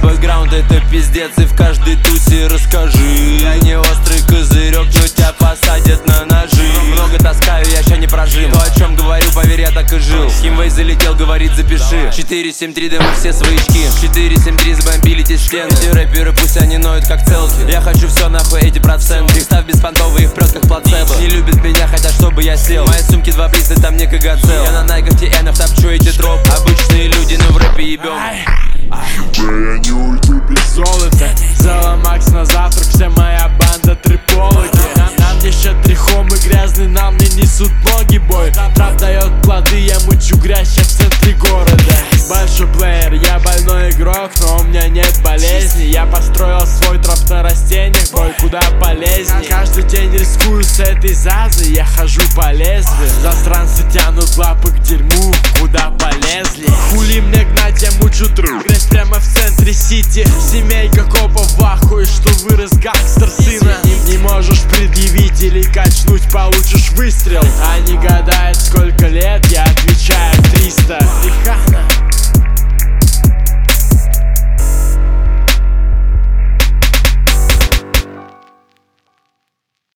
бэкграунд это пиздец, и в каждой тусе расскажи. Я не острый козырек, но тебя посадят на ножи. Много таскаю, я ща не прожим. То, о чем говорю, поверь, я так и жил. Химвей залетел, говорит, запиши. 473, да мы все своячки. 473, забомбили те члены. Эти рэперы, пусть они ноют как целки. Я хочу все нахуй, эти проценты. Ставь беспонтовый, их прет как плацебо. Не любят меня, хотят, чтобы я сел. Мои сумки 2 блиста, там не кагацел. Я на найках TN-ах топчу эти тропы. Обычные люди, но в рэпе ебем. Я не уйду без золота. Взяла Макс на завтрак, вся моя банда трипологи. Нам еще трихом и грязный, нам не несут ноги бой. Трап дает плоды, я мучу грязь, я в центре города. Большой плеер, я больной игрок, но у меня нет болезни. Я построил свой троп на растениях, бой куда полезней. Каждый день рискую с этой зазой, я хожу по лезвию. Засранцы тянут лапы к дерьму, куда полезли. Хули мне гнать, я мучу труп. Грязь прямо в центре сити. Семейка копов в ахуе, что вырос гангстер сына. Не можешь предъявить или качнуть, получишь выстрел.